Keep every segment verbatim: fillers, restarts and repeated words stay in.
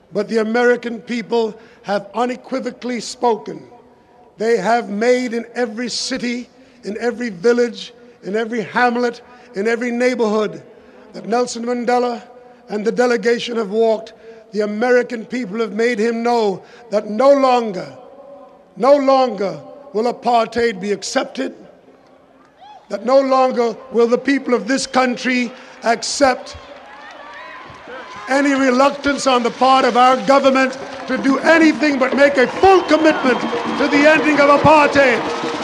but the American people have unequivocally spoken. They have made in every city, in every village, in every hamlet, in every neighborhood that Nelson Mandela and the delegation have walked, the American people have made him know that no longer, no longer will apartheid be accepted, that no longer will the people of this country accept any reluctance on the part of our government to do anything but make a full commitment to the ending of apartheid.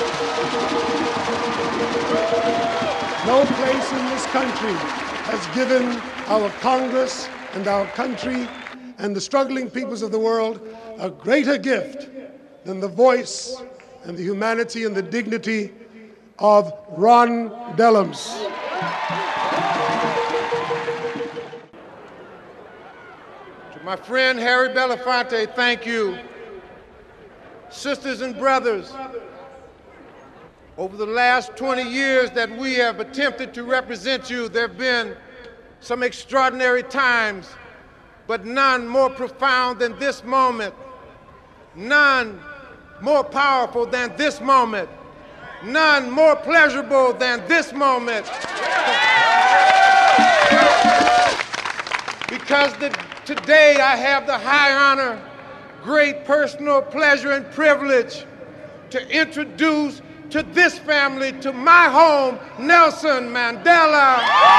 No place in this country has given our Congress and our country and the struggling peoples of the world a greater gift than the voice and the humanity and the dignity of Ron Dellums. To my friend Harry Belafonte, thank you. Sisters and brothers, over the last twenty years that we have attempted to represent you, there have been some extraordinary times, but none more profound than this moment, none more powerful than this moment, none more pleasurable than this moment. Because the, today I have the high honor, great personal pleasure and privilege to introduce to this family, to my home, Nelson Mandela.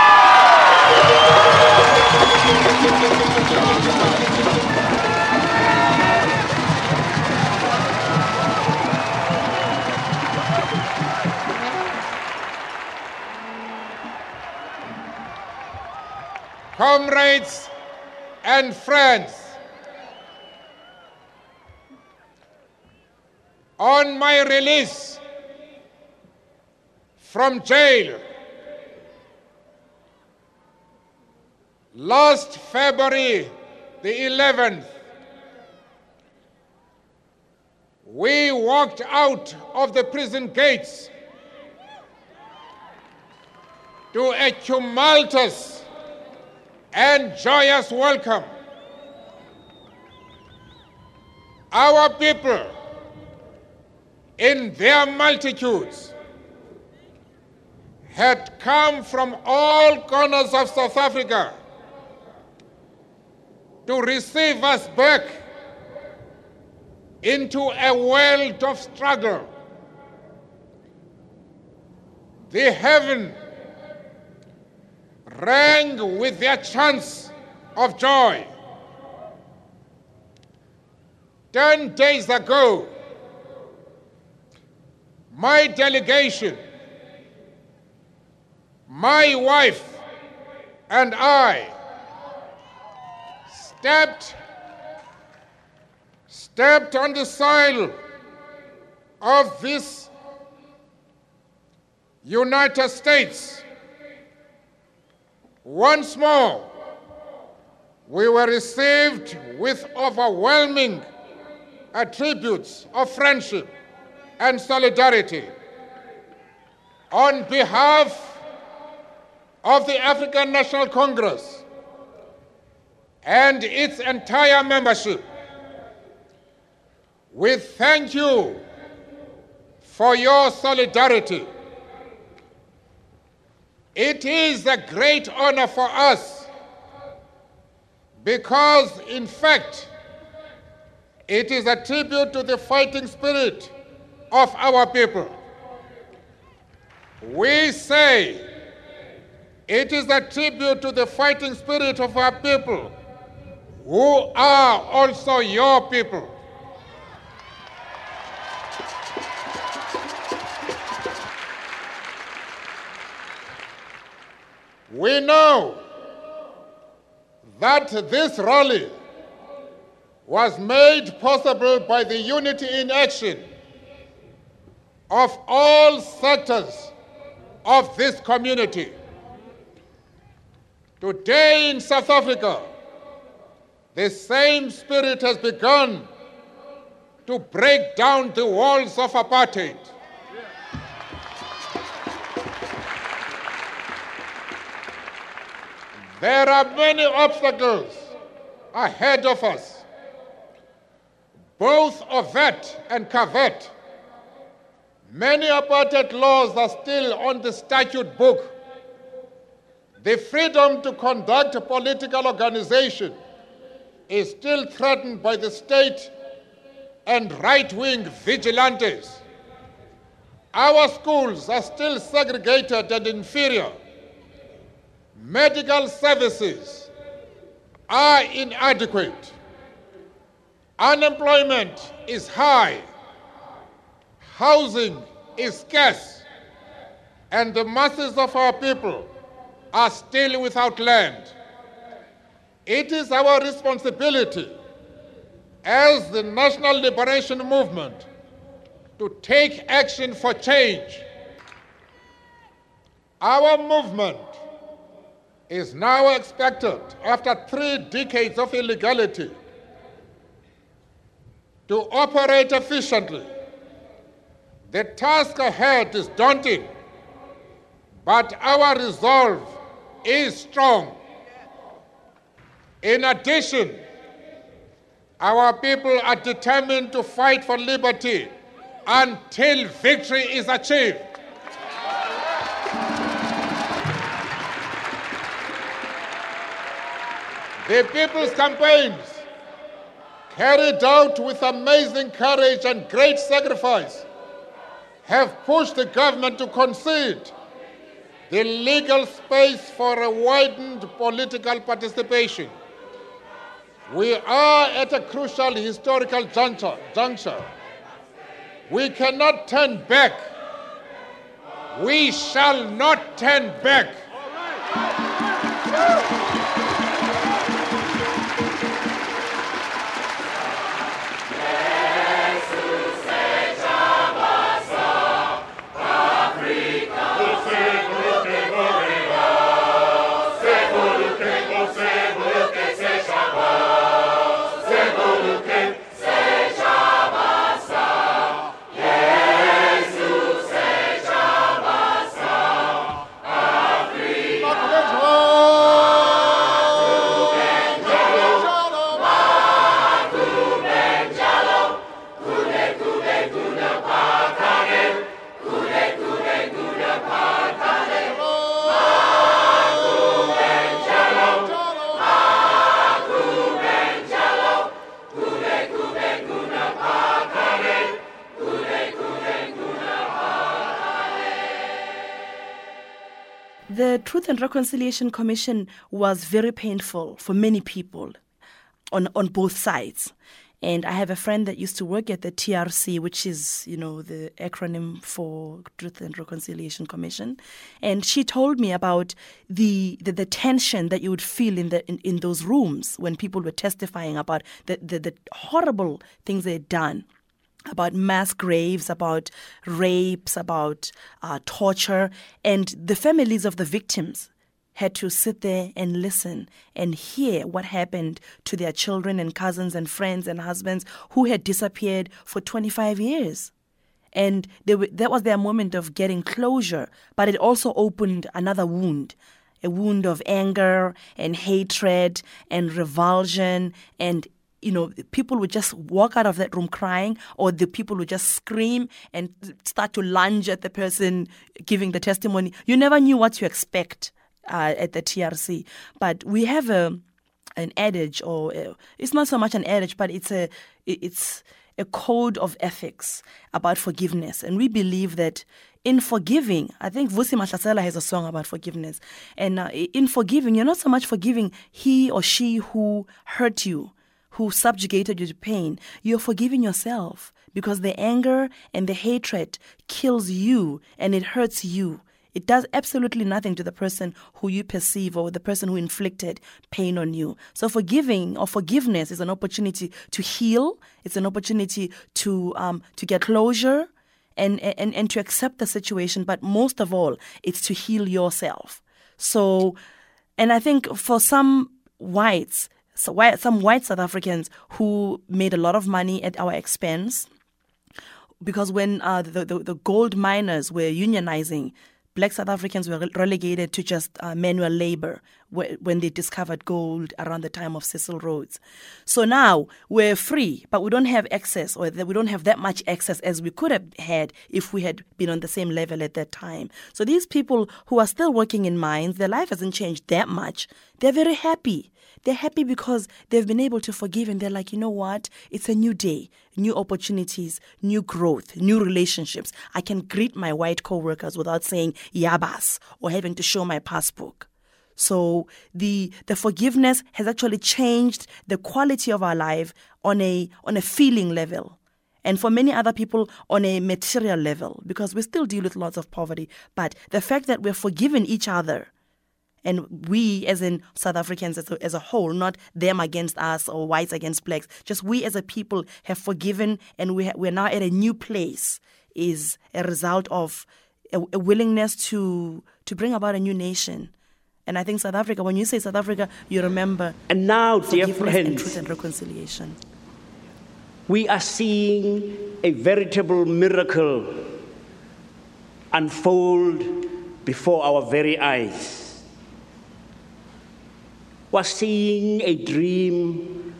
Comrades and friends, on my release from jail last February the eleventh, we walked out of the prison gates to a tumultuous and joyous welcome. Our people, in their multitudes, had come from all corners of South Africa to receive us back into a world of struggle. The heaven rang with their chants of joy. Ten days ago, my delegation, my wife and I stepped, stepped on the soil of this United States. Once more, we were received with overwhelming attributes of friendship and solidarity. On behalf of the African National Congress and its entire membership, we thank you for your solidarity. It is a great honor for us because, in fact, it is a tribute to the fighting spirit of our people. We say it is a tribute to the fighting spirit of our people, who are also your people. We know that this rally was made possible by the unity in action of all sectors of this community. Today in South Africa, the same spirit has begun to break down the walls of apartheid. There are many obstacles ahead of us, both Ovette and Cavette, many apartheid laws are still on the statute book. The freedom to conduct a political organization is still threatened by the state and right-wing vigilantes. Our schools are still segregated and inferior. Medical services are inadequate. Unemployment is high. Housing is scarce. And the masses of our people are still without land. It is our responsibility as the National Liberation Movement to take action for change. Our movement is now expected, after three decades of illegality, to operate efficiently. The task ahead is daunting, but our resolve is strong. In addition, our people are determined to fight for liberty until victory is achieved. The People's Campaigns, carried out with amazing courage and great sacrifice, have pushed the government to concede the legal space for a widened political participation. We are at a crucial historical juncture. juncture. We cannot turn back. We shall not turn back. The Truth and Reconciliation Commission was very painful for many people on, on both sides. And I have a friend that used to work at the T R C, which is, you know, the acronym for Truth and Reconciliation Commission. And she told me about the the, the tension that you would feel in the in, in those rooms when people were testifying about the, the, the horrible things they'd done, about mass graves, about rapes, about uh, torture. And the families of the victims had to sit there and listen and hear what happened to their children and cousins and friends and husbands who had disappeared for twenty-five years. And they were, that was their moment of getting closure, but it also opened another wound, a wound of anger and hatred and revulsion. And you know, people would just walk out of that room crying, or the people would just scream and start to lunge at the person giving the testimony. You never knew what to expect uh, at the T R C. But we have a an adage, or a, it's not so much an adage, but it's a it's a code of ethics about forgiveness. And we believe that in forgiving, I think Vusi Mahlasela has a song about forgiveness. And uh, in forgiving, you're not so much forgiving he or she who hurt you, who subjugated you to pain. You're forgiving yourself, because the anger and the hatred kills you and it hurts you. It does absolutely nothing to the person who you perceive or the person who inflicted pain on you. So forgiving or forgiveness is an opportunity to heal. It's an opportunity to um, to get closure and, and, and to accept the situation. But most of all, it's to heal yourself. So, and I think for some whites, So white, some white South Africans who made a lot of money at our expense, because when uh, the, the, the gold miners were unionizing, black South Africans were relegated to just uh, manual labor. wh- when they discovered gold around the time of Cecil Rhodes. So now we're free, but we don't have access, or that we don't have that much access as we could have had if we had been on the same level at that time. So these people who are still working in mines, their life hasn't changed that much. They're very happy. They're happy because they've been able to forgive, and they're like, you know what? It's a new day, new opportunities, new growth, new relationships. I can greet my white co-workers without saying yabas or having to show my passbook. So the the forgiveness has actually changed the quality of our life on a on a feeling level. And for many other people on a material level, because we still deal with lots of poverty. But the fact that we're forgiving each other, and we, as in South Africans as a, as a whole, not them against us or whites against blacks, just we as a people have forgiven, and we ha- we're now at a new place, is a result of a, a willingness to to bring about a new nation. And I think South Africa, when you say South Africa, you remember and now, dear forgiveness and friends, truth and reconciliation. We are seeing a veritable miracle unfold before our very eyes. We're seeing a dream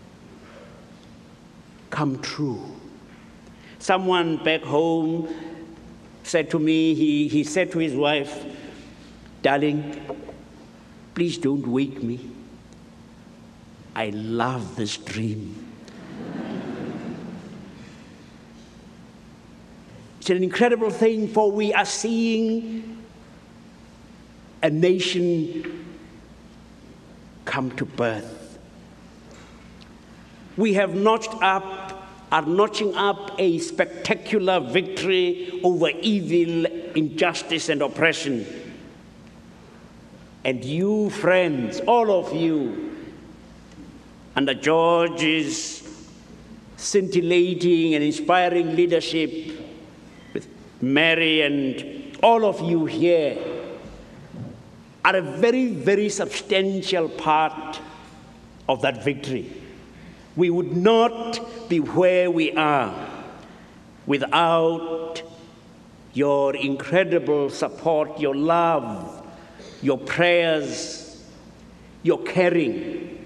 come true. Someone back home said to me, he, he said to his wife, "Darling, please don't wake me. I love this dream." It's an incredible thing, for we are seeing a nation come to birth. We have notched up, are notching up a spectacular victory over evil, injustice, and oppression. And you, friends, all of you, under George's scintillating and inspiring leadership, with Mary and all of you here, are a very, very substantial part of that victory. We would not be where we are without your incredible support, your love, your prayers, your caring,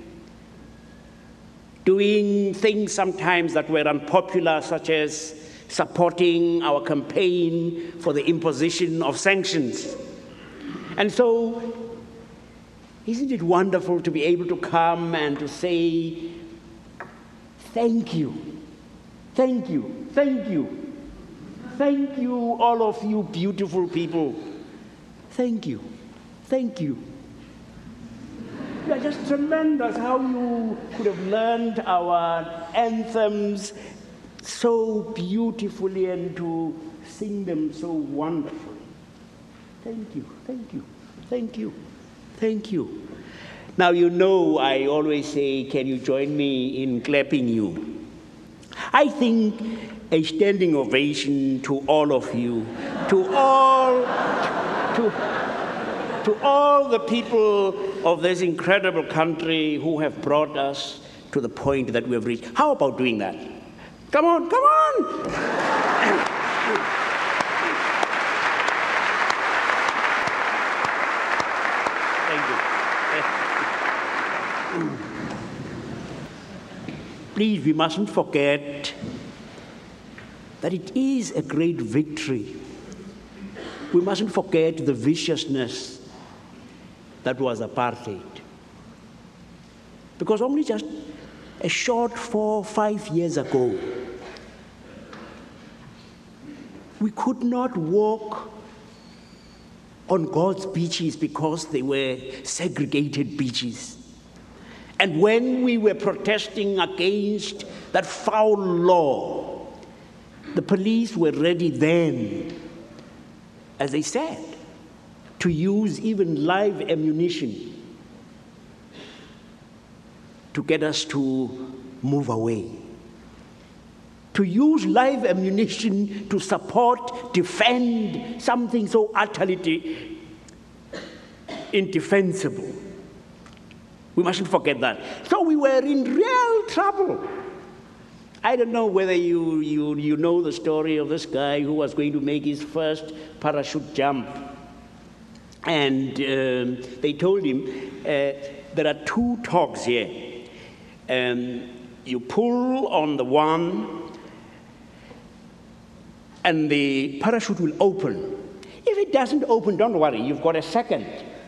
doing things sometimes that were unpopular, such as supporting our campaign for the imposition of sanctions. And so, isn't it wonderful to be able to come and to say, thank you, thank you, thank you, thank you, all of you beautiful people. Thank you, thank you. You are just tremendous how you could have learned our anthems so beautifully and to sing them so wonderfully. Thank you, thank you, thank you, thank you. Now, you know, I always say, can you join me in clapping you? I think a standing ovation to all of you, to all, to, to all the people of this incredible country who have brought us to the point that we have reached. How about doing that? Come on, come on! Please, we mustn't forget that it is a great victory. We mustn't forget the viciousness that was apartheid. Because only just a short four, five years ago, we could not walk on God's beaches because they were segregated beaches. And when we were protesting against that foul law, the police were ready then, as they said, to use even live ammunition to get us to move away. To use live ammunition to support, defend something so utterly indefensible. We mustn't forget that. So we were in real trouble. I don't know whether you, you, you know the story of this guy who was going to make his first parachute jump. And um, they told him, uh, there are two togs here. Um, you pull on the one, and the parachute will open. If it doesn't open, don't worry, you've got a second.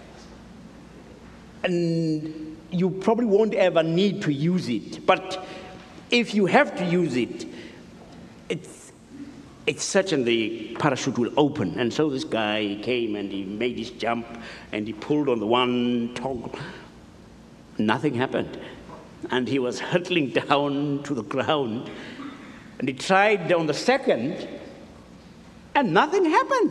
And you probably won't ever need to use it. But if you have to use it, it's, it's certain the parachute will open. And so this guy came and he made his jump and he pulled on the one toggle. Nothing happened. And he was hurtling down to the ground. And he tried on the second, and nothing happened.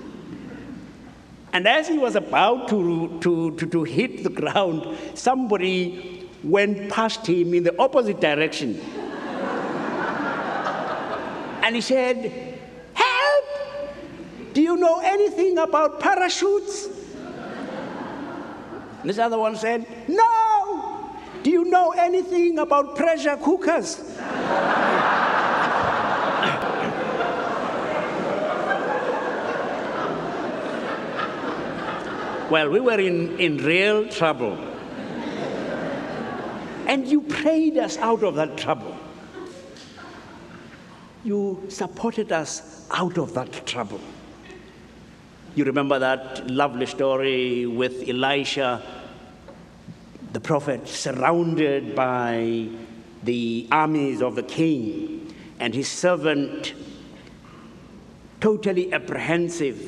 And as he was about to, to, to, to hit the ground, somebody went past him in the opposite direction. And he said, "Help! Do you know anything about parachutes?" And this other one said, "No! Do you know anything about pressure cookers?" Well, we were in, in real trouble. And you prayed us out of that trouble. You supported us out of that trouble. You remember that lovely story with Elisha, the prophet, surrounded by the armies of the king, and his servant, totally apprehensive,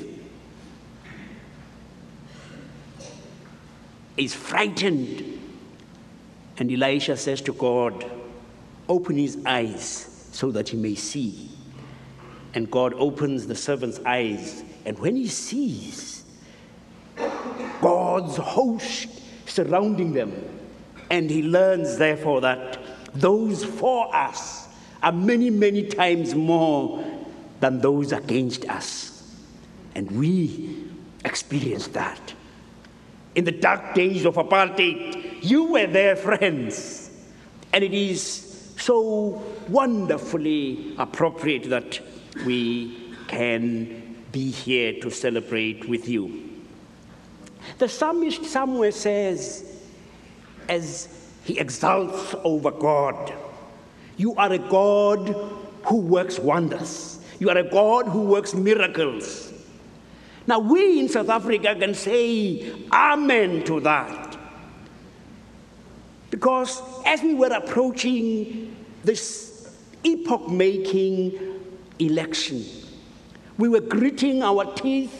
is frightened. And Elisha says to God, "Open his eyes so that he may see." And God opens the servant's eyes, and when he sees God's host surrounding them, and he learns therefore that those for us are many, many times more than those against us. And we experienced that. In the dark days of apartheid, you were there, friends. And it is so wonderfully appropriate that we can be here to celebrate with you. The psalmist somewhere says, as he exalts over God, "You are a God who works wonders. You are a God who works miracles." Now we in South Africa can say amen to that. Because as we were approaching this epoch-making election, we were gritting our teeth,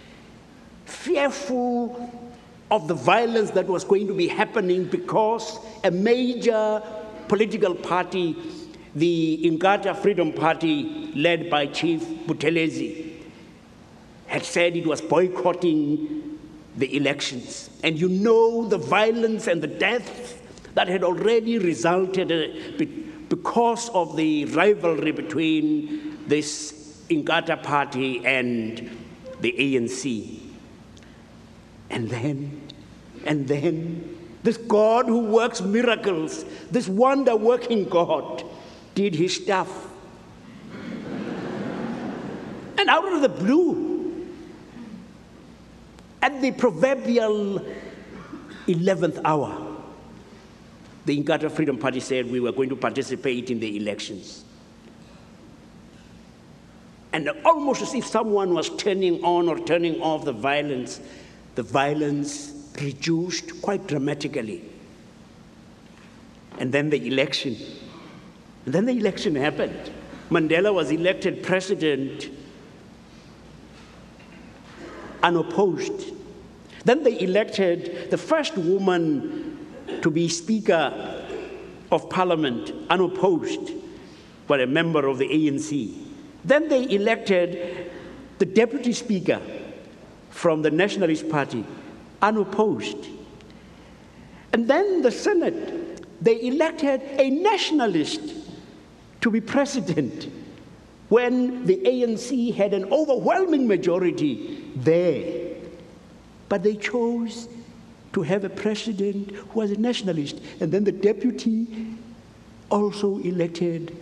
fearful of the violence that was going to be happening because a major political party, the Inkatha Freedom Party, led by Chief Buthelezi, had said it was boycotting the elections. And you know the violence and the deaths that had already resulted uh, because of the rivalry between this Inkatha Party and the A N C. And then, and then, this God who works miracles, this wonder-working God, did his stuff. And out of the blue, at the proverbial eleventh hour, the Inkatha Freedom Party said we were going to participate in the elections. And almost as if someone was turning on or turning off the violence, the violence reduced quite dramatically. And then the election. And then the election happened. Mandela was elected president unopposed. Then they elected the first woman to be Speaker of Parliament, unopposed, but a member of the A N C. Then they elected the Deputy Speaker from the Nationalist Party, unopposed. And then the Senate, they elected a nationalist to be president when the A N C had an overwhelming majority there. But they chose to have a president who was a nationalist, and then the deputy also elected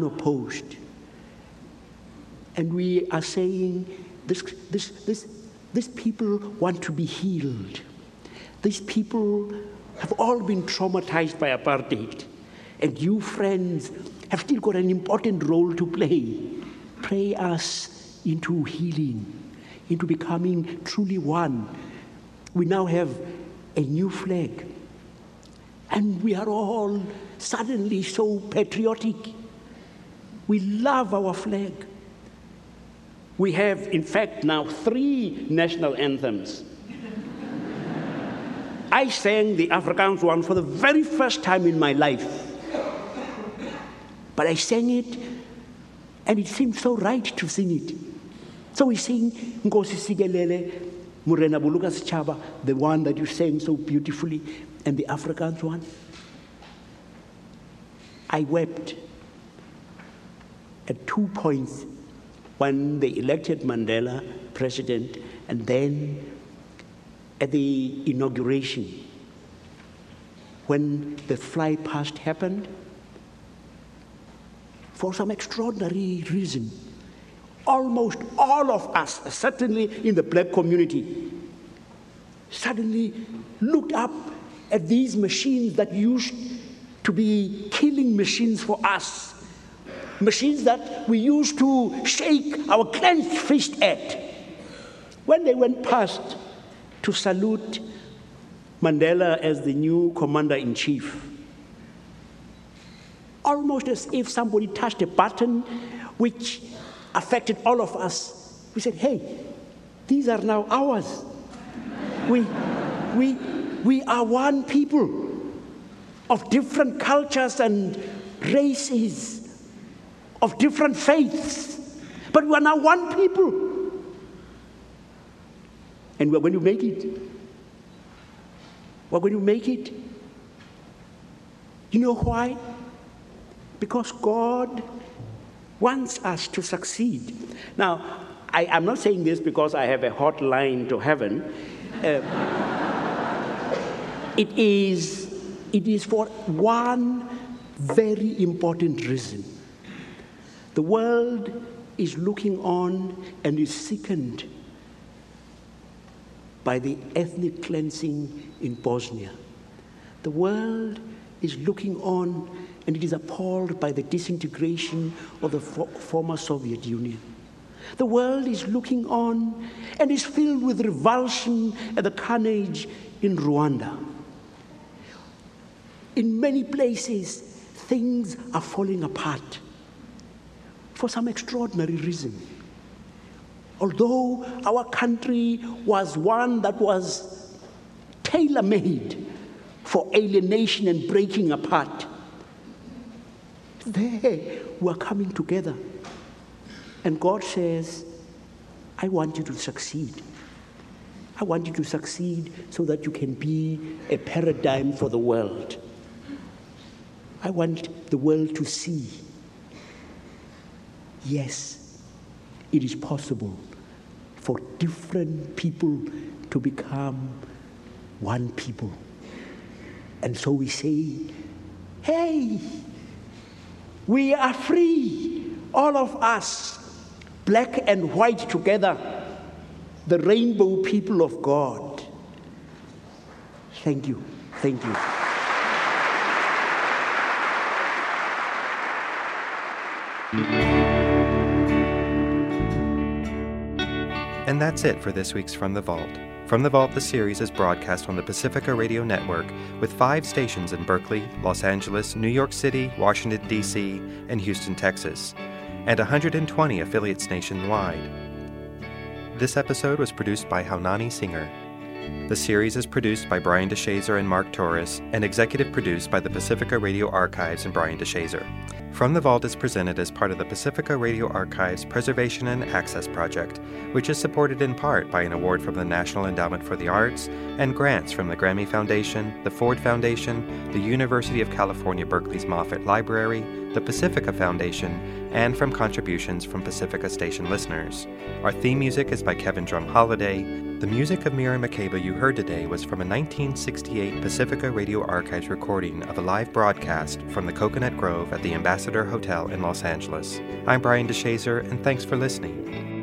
unopposed. And we are saying this, this, this, These people want to be healed. These people have all been traumatized by apartheid. And you, friends, have still got an important role to play. Pray us into healing, into becoming truly one. We now have a new flag. And we are all suddenly so patriotic. We love our flag. We have, in fact, now three national anthems. I sang the Afrikaans one for the very first time in my life. But I sang it, and it seemed so right to sing it. So we sing Nkosi Sikelele, Morena Buluka Sechaba, the one that you sang so beautifully, and the Afrikaans one. I wept at two points when they elected Mandela president, and then at the inauguration, when the fly past happened. For some extraordinary reason, almost all of us, certainly in the black community, suddenly looked up at these machines that used to be killing machines for us, machines that we used to shake our clenched fist at. When they went past to salute Mandela as the new commander-in-chief, almost as if somebody touched a button which affected all of us. We said, hey, these are now ours. We, we, we are one people of different cultures and races, of different faiths, but we are now one people. And we're going to make it. We're going to make it. You know why? Because God wants us to succeed. Now, I, I'm not saying this because I have a hotline to heaven. Uh, it is, it is for one very important reason. The world is looking on and is sickened by the ethnic cleansing in Bosnia. The world is looking on and it is appalled by the disintegration of the fo- former Soviet Union. The world is looking on and is filled with revulsion at the carnage in Rwanda. In many places, things are falling apart for some extraordinary reason. Although our country was one that was tailor-made for alienation and breaking apart, there we're coming together. And God says, I want you to succeed. I want you to succeed so that you can be a paradigm for the world. I want the world to see, yes, it is possible for different people to become one people. And so we say, hey, we are free, all of us, black and white together, the rainbow people of God. Thank you, thank you. And that's it for this week's From the Vault. From the Vault, the series is broadcast on the Pacifica Radio Network with five stations in Berkeley, Los Angeles, New York City, Washington, D C, and Houston, Texas, and one hundred twenty affiliates nationwide. This episode was produced by Haunani Singer. The series is produced by Brian DeShazer and Mark Torres, and executive produced by the Pacifica Radio Archives and Brian DeShazer. From the Vault is presented as part of the Pacifica Radio Archives Preservation and Access Project, which is supported in part by an award from the National Endowment for the Arts and grants from the Grammy Foundation, the Ford Foundation, the University of California Berkeley's Moffett Library, the Pacifica Foundation, and from contributions from Pacifica Station listeners. Our theme music is by Kevin Drum Holiday. The music of Miriam Makeba you heard today was from a nineteen sixty-eight Pacifica Radio Archives recording of a live broadcast from the Coconut Grove at the Ambassador Hotel in Los Angeles. I'm Brian DeShazer, and thanks for listening.